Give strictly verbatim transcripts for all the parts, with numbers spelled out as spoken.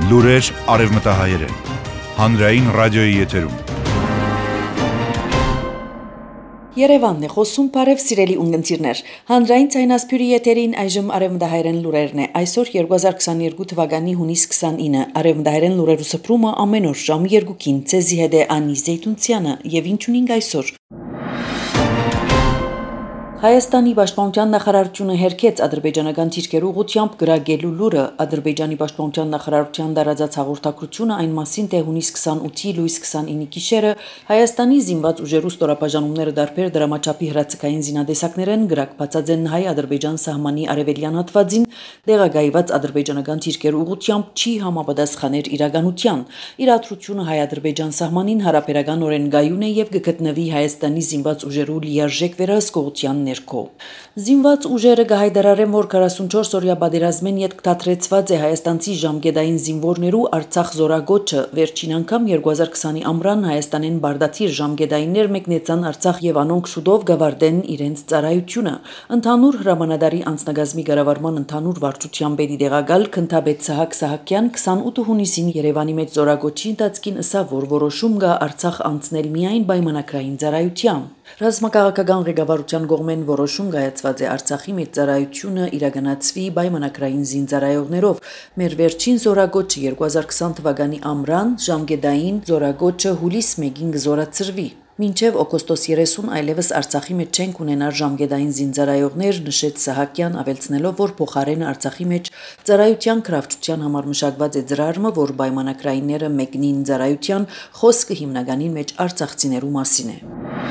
Լուրեր արևմտահայերեն, հանրային ռադիոյի եթերում։ Երևանն է խոսում, բարև սիրելի ունգընտիրներ։ Հանրային ցայնասփյուրի եթերին այժմ արևմտահայերեն լուրերն է։ Այսօր երկու հազար քսաներկու թվականի հունիս քսանինը արևմտահայերեն լուրերու սփռումը ամեն օր ժամը երկուքին ցեզի հետ է Անի Զեյթունցյանը եւ ինչ ունենք այսօր։ Հայաստանի պաշտպանության նախարարությունը հերքեց ադրբեջանական թիրքերու ուղղությամբ գրագելու լուրը։ Ադրբեջանի պաշտպանության նախարարության դարաձած հաղորդակցությունը այն մասին, թե հունիս քսանութի լույս քսանինի գիշերը Հայաստանի զինված ուժերու ստորապաժանումները դարբեր դրամաչափի հրացակային զինադեսակներ են գրակբացած են հայ-ադրբեջան սահմանի արևելյան հատվածին տեղակայված ադրբեջանական թիրքերու ուղղությամբ չի համապատասխաներ իրականության։ Իրադրությունը հայ-ադրբեջան սահմանին հարաբերական գայուն է եւ կգտնվի Հայաստանի զինված ուժերու լիարժեք վերահսկողության ներքո։ Զինված ուժերը կհայտարարեն, որ քառասունչորս օրյա պատերազմեն ետք դադրեցված է հայաստանցի ժամկետային զինվորներու Արցախ զորագոչը։ Վերջին անգամ երկու հազար քսանի ամռան Հայաստանեն բարդաթիր ժամկետայիններ մեկնեցան Արցախ եւ անոնք շուտով գավարտեն իրենց ծառայությունը։ Ընդհանուր հրամանատարի անձնագազմի կառավարման ընդհանուր վարչության պետի դեղակալ Քնթաբեդ Սահակ Սահակյան քսանութ հունիսին Երևանի մեջ զորագոչի ընթացքին ըսավ, որ որոշում կա Արցախ անցնել միայն պայմանագրային ծառայությամբ։ Ռազմաքաղաքական ղեկավարության կողմեն որոշում կայացված է Արցախի մեջ ծառայությունը իրականացվի պայմանագրային զինծառայողներով։ Մեր վերջին զորագոչը երկու հազար քսան թվականի ամռան ժամկետային զորագոչը հուլիս մեկին կզորացրվի։ Մինչև օգոստոս երեսուն այլևս Արցախի մեջ չենք ունենալ ժամկետային զինծառայողներ, նշեց Սահակյան, ավելցնելով, որ փոխարենը Արցախի մեջ ծառայության կրավչության համար մշակված է ծրարը, որ պայմանագրայինները մեկնին ծառայության, խոսքը հիմնականին մեջ արցախցիներու մասին է։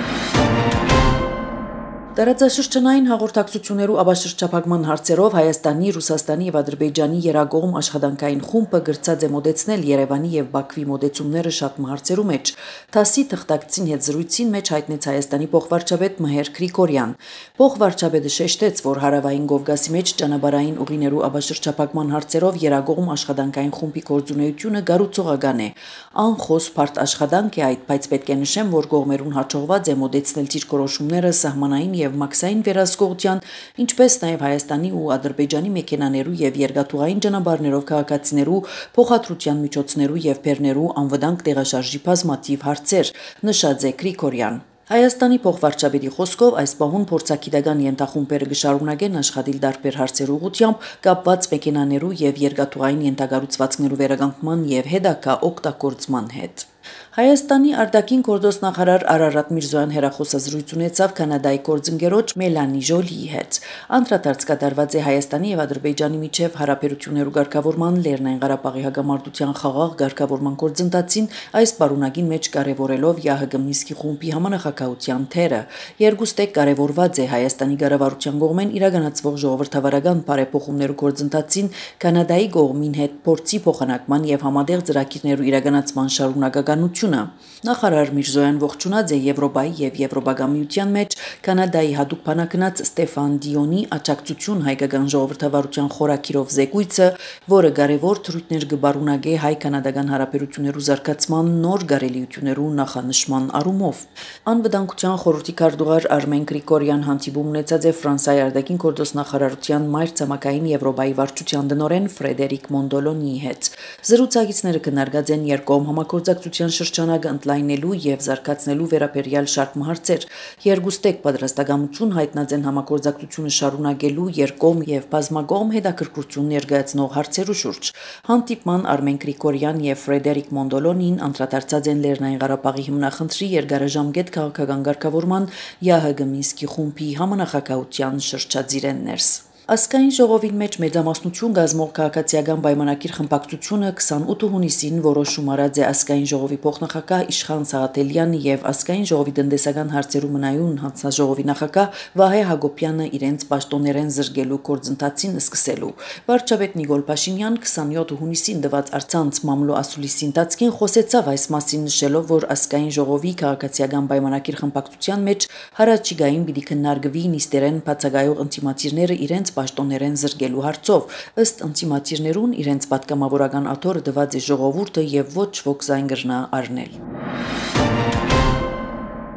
Տարածաշրջանային հաղորդակցություններու աբաշրջափակման հարցերով Հայաստանի, Ռուսաստանի եւ Ադրբեջանի երագողմ աշխատանքային խումբը գրծած է մոդեցնել Երևանի եւ Բաքվի մոդեցումները շատ հարցերու մեջ։ ԹԱՍ-ի թղթակցին հետ զրույցին մեջ հայտնեց Հայաստանի փոխվարչապետ Մհեր Գրիգորյան։ Փոխվարչապետը շեշտեց, որ հարավային Կովկասի մեջ ճանապարհային ուղիներու աբաշրջափակման հարցերով երագողմ աշխատանքային խումբի գործունեությունը գառուցողական է։ Անխոս բարդ աշխատանք է այդ, բայց պետք է նշեմ, որ կողմերուն հաջողված է մոդեցնել ճիշտ սահմանային եւ մաքսային վերահսկողության, ինչպես նաև Հայաստանի ու Ադրբեջանի մեքենաներու եւ երկաթուղային ճանապարհներով քաղաքացիներու փոխադրության միջոցներու եւ բեռներու անվտանգ տեղաշարժի բազմաթիվ հարցեր, նշած է Գրիգորյան։ Հայաստանի փոխվարչապետի խոսքով այս պահուն փորձագիտական ենթախումբերը կշարունակեն աշխատել տարբեր հարցեր ուղղությամբ կապված մեքենաներու եւ երկաթուղային ենթակառուցվածքներու վերականգնման եւ հետագա օգտագործման հետ։ Հայաստանի արտաքին գործոստ նախարար Արարատ Միրզոյան հերախոսազրույց ունեցավ Կանադայի գործընկերոջ Մելանի Ժոլիի հետ։ Անդրադարձ կատարված է Հայաստանի եւ Ադրբեջանի միջև հարաբերություններու ղեկավարման Լեռնային Ղարաբաղի հակամարտության խաղաղ ղեկավարման գործընթացին, այս պարունակին մեջ կարևորելով ԵԱՀԿ Մինսկի խումբի համանախագահության թերը։ Երկուստեք կարևորված է Հայաստանի կառավարության կողմեն իրականացվող ժողովրդավարական բարեփոխումներու գործընթացին Կանադայի կողմին հետ փորձի փոխանակման եւ համատեղ ծրագիրներու իրականացման շարունակականությունը։ Նախարար Միրզոյան ողջունած է Եվրոպայի եւ Եվրոպական միության մեջ Կանադայի հատուկ բանակնած Ստեֆան Դիոնի աջակցություն հայկական ժողովրդավարության խորակիրով զեկույցը, որը կարևոր թրույթներ կբարունագե հայ-կանադական հարաբերություններու զարգացման նոր գարելիություններու նախանշման առումով։ Անվտանգության խորհրդի քարտուղար Արմեն Գրիգորյան հանդիպում ունեցած է Ֆրանսիայի արտաքին գործոստնախարարության մայր ցամաքային Եվրոպայի վարչության տնօրեն Ֆրեդերիկ Մոնդոլոնիի հետ։ Զրուցակիցները քննարկած են երկկողմ համագործակցության շրջանակը ընդլայնելու եւ զարգացնելու վերաբերյալ շարք հարցեր։ Երկուստեք պատրաստակամություն հայտնած են համագործակցությունը շարունակելու երկկողմ եւ բազմակողմ հետաքրքրություն ներկայացնող հարցերու շուրջ։ Հանդիպման Արմեն Գրիգորյան եւ Ֆրեդերիկ Մոնդոլոնին անդրադարձած են Լեռնային Ղարաբաղի հիմնախնդրի երկարաժամկետ քաղաքական ղեկավարման ԵԱՀԿ Մինսկի խումբի համանախագահության շրջածիրեն ներս։ Ասկային ժողովին մեջ մեծամասնություն գազմող քաղաքացիական պայմանագիր խմբակցությունը քսանութ հունիսին որոշում արած է ասկային ժողովի փոխնախագահ Իշխան Սաղաթելյանը եւ ասկային ժողովի տնտեսական հարցերու մնայուն հանձնաժողովի նախագահ Վահե Հակոբյանը իրենց պաշտոններեն զրկելու գործընթացին սկսելու։ Վարչապետ Նիկոլ Փաշինյան քսանյոթ հունիսին տված առցանց մամլո ասուլիսի ընթացքին խոսեցավ այս մասին, նշելով, որ ասկային ժողովի քաղաքացիական պայմանագիր խմբակցության մեջ հարաճիգային պիտի քննարկվի նիստերեն բացակայող ինտիմատիրները իրենց պաշտոններեն զրկելու հարցով, ըստ ինտիմատիրներուն իրենց պատգամավորական աթոռը տված է ժողովուրդը եւ ոչ ոք զայն կրնա առնել։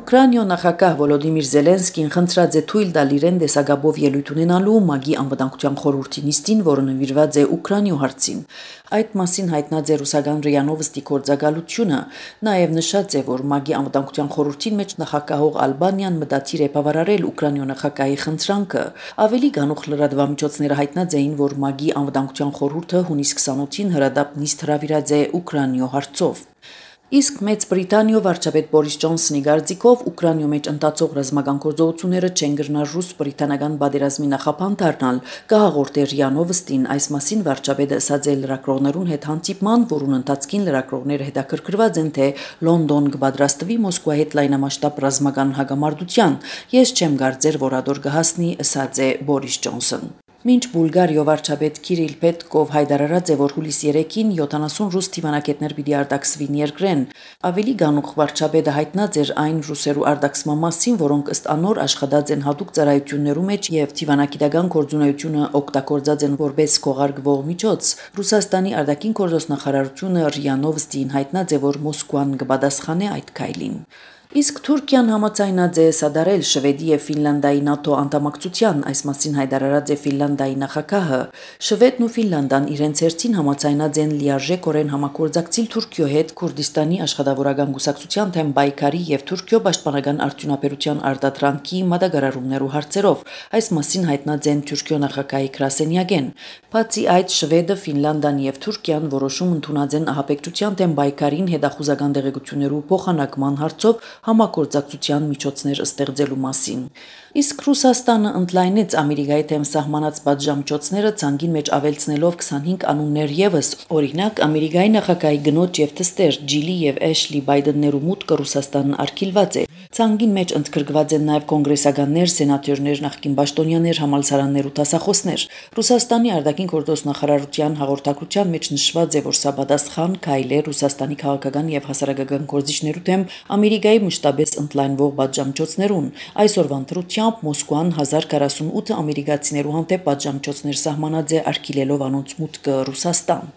Ուկրաինա նախագահ Վոլոդիմիր Զելենսկին խնդրած է թույլ տալ իրեն դեսագաբով ելույթ ունենալու ՄԱԳ-ի անվտանգության խորհրդի նիստին, որը նվիրված է Ուկրաինա հարցին։ Այդ մասին հայտնած է ռուսական ՌԻԱ Նովոստի գործակալությունը, նաև նշած է, որ ՄԱԳ-ի անվտանգության խորհրդին մեջ նախագահող Ալբանիան մտադիր է բավարարել Ուկրաինա նախագահի խնդրանքը։ Ավելի գանուխ լրատվամիջոցները հայտնած էին, որ ՄԱԳ-ի անվտանգության խորհուրդը հունիսի քսանութին հրադապ նիստ հրավիրած է Ուկրաինա հարցով։ Իսկ Մեծ Բրիտանիա վարչապետ Բորիս Ջոնսոնի կարծիքով Ուկրաինա մեջ ընթացող ռազմական գործողությունները չեն գնար ռուս-բրիտանական պատերազմի նախապան դառնալ, կհաղորդե ՌԻԱ Նովոստին, այս մասին վարչապետը ասաց է լրագրողներուն հետ հանդիպման, որուն ընթացքին լրագրողները հետաքրքրված են, թե Լոնդոն կպատրաստվի Մոսկվայի հետ լայնամասշտաբ ռազմական հագամարտության։ Ես չեմ կարծեր, որ ադոր կհասնի, ասաց է Բորիս Ջոնսոն։ Մինչ Բուլգարիա վարչապետ Կիրիլ Պետկով հայտարարած է, որ հուլիսի երեքին յոթանասուն ռուս թիվանակետներ պիտի արտաքսվին երկրեն, ավելի գանուխ վարչապետը հայտնած էր այն ռուսերու արտաքսման մասին, որոնք ըստ անոր աշխատած են հատուկ ծառայություններու մեջ եւ թիվանակիտական գործունեությունը օգտագործած են որպես քողարկվող միջոց։ Ռուսաստանի արտաքին գործոստնախարարությունը ՌԻԱ Նովոստին հայտնած է, որ Մոսկվան կպատասխանե այդ քայլին։ Իսկ Թուրքիան համաձայնած է սադարել Շվեդի եւ Ֆինլանդիայի ՆԱՏՕ անդամակցության, այս մասին հայտարարած է Ֆինլանդիայի նախագահը։ Շվեդն ու Ֆինլանդան իրենց հերթին համաձայնած են լիարժեքորեն համագործակցել Թուրքիո հետ Քուրդիստանի աշխատավորական գուսակցության թեմ պայքարի եւ Թուրքիո պաշտպանական արդյունաբերության արտադրանքի մատակարարումներու հարցերով, այս մասին հայտնած են Թուրքիո նախագահի գրասենյակեն։ Բացի այդ, Շվեդը, Ֆինլանդան եւ Թուրքիան որոշում ընդունած են ահաբեկչության թեմ պայքարին հետախուզական դեղեցություններու փոխանակման հարցով համագործակցության միջոցներ ստեղծելու մասին։ Իսկ Ռուսաստանը ընդլայնեց Ամերիկայի թեմ սահմանած պատժամիջոցները ցանկին մեջ ավելցնելով քսանհինգ անուններ եւս, օրինակ Ամերիկայի նախագահի գնոջ եւ թստեր Ջիլի եւ Էշլի Բայդեններու մուտքը Ռուսաստանն արգելված է։ Ցանկին մեջ ընդգրկված են նաև կոնգրեսականներ, սենատորներ, նախկին պաշտոնյաներ, համալսարաններ ու դասախոսներ։ Ռուսաստանի արտաքին գործոս նախարարության հաղորդակցության մեջ նշված է, որ սա պատասխան քայլ է Ռուսաստանի քաղաքական եւ հասարակական գործիչներու դեմ Ամերիկայի մշտաբես ընդլայնվող պատժամիջոցներուն։ Այսօրվան դրությամբ Մոսկվան հազար քառասունութ ամերիկացիներու հանդեպ պատժամիջոցներ սահմանած է արգելելով անոնց մուտքը Ռուսաստան։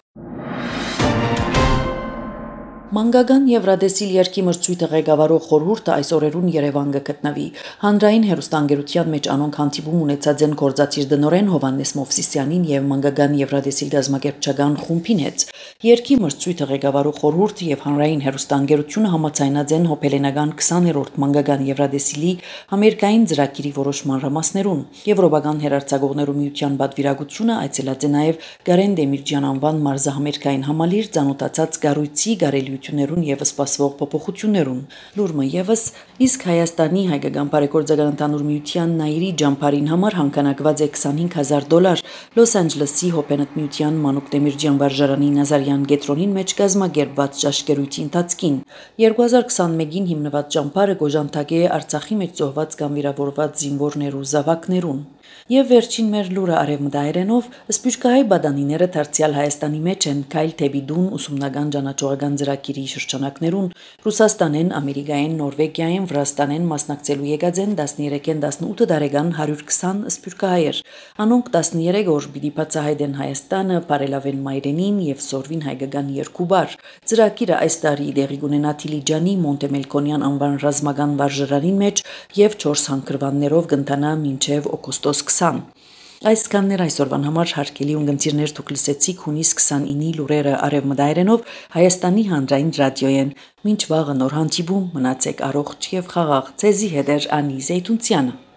Մանկական Եվրադեսիլ երկի մրցույթը ղեկավարող խորհուրդը այս օրերուն Երևան կգտնվի։ Հանրային հեռուստաընկերության մեջ անոնք հանդիպում ունեցած են գործադիր դնորեն Հովհաննես Մովսիսյանին եւ Մանկական Եվրադեսիլ դասմակերպչական խումբին հետ։ Երկի մրցույթը ղեկավարող խորհուրդը եւ հանրային հեռուստաընկերությունը համաձայնած են հոբելենական քսաներորդ Մանկական Եվրադեսիլի համերգային ծրագիրի որոշ մանրամասներուն։ Եվրոպական հերարցակողներու միության պատվիրակությունը այցելած է նաեւ Գարեն Դեմիրճյան անվան մարզահամերգային համալիր ծանոթացած կառույցի գարելի եւ սպասվող փոփոխություններուն։ Լուրը եւս իսկ Հայաստանի հայկական բարեգործական ընդհանուր միության Նաիրի ջամփարին համար հանգանակված է քսանհինգ հազար դոլար Լոս Անջելեսի Հոպենտ միության Մանուկ Դեմիրճյան վարժարանի Նազարյան գետրոնին մեջ կազմակերպված ճաշկերույթի ընթացքին։ երկու հազար քսանմեկին հիմնված ջամփարը գոժանթագե է Արցախի մեջ զոհված կամ վիրավորված զինվորներու զավակներուն։ Եվ վերջին մեր լուրը արևմտահայերենով սպյուրքահայ բադանիները դարձյալ Հայաստանի մեջ են քայլ թեպի դուն ուսումնական ճանաչողական ծրագիրի շրջանակներուն Ռուսաստանեն, Ամերիկայեն, Նորվեգիայեն, Վրաստանեն մասնակցելու եկած են տասներեքեն տասնութ տարեկան հարյուր քսան սպյուրքահայեր։ Անոնք տասներեք օր պիտի բացահայտեն Հայաստանը, բարելավեն մայրենին եւ սորվին հայկական երկու բառ։ Ծրագիրը այս տարի դեղի կունենա Թիլիջանի Մոնտեմելկոնյան անվան ռազմական վարժարանի մեջ եւ չորս հանգրվաններով կընթանա մինչեւ օգոստոս քսան։ Այսքաններ այսօրվան համար հարգելի ունգընտիրներ դուք լսեցիք հունիս քսանինի լուրերը արևմտահայերենով Հայաստանի հանրային ռադիոյեն։ Մինչ վաղը նոր հանդիպում մնացեք առողջ եւ խաղաղ։ Ձեզի հետ է Անի Զեյթունցյանը։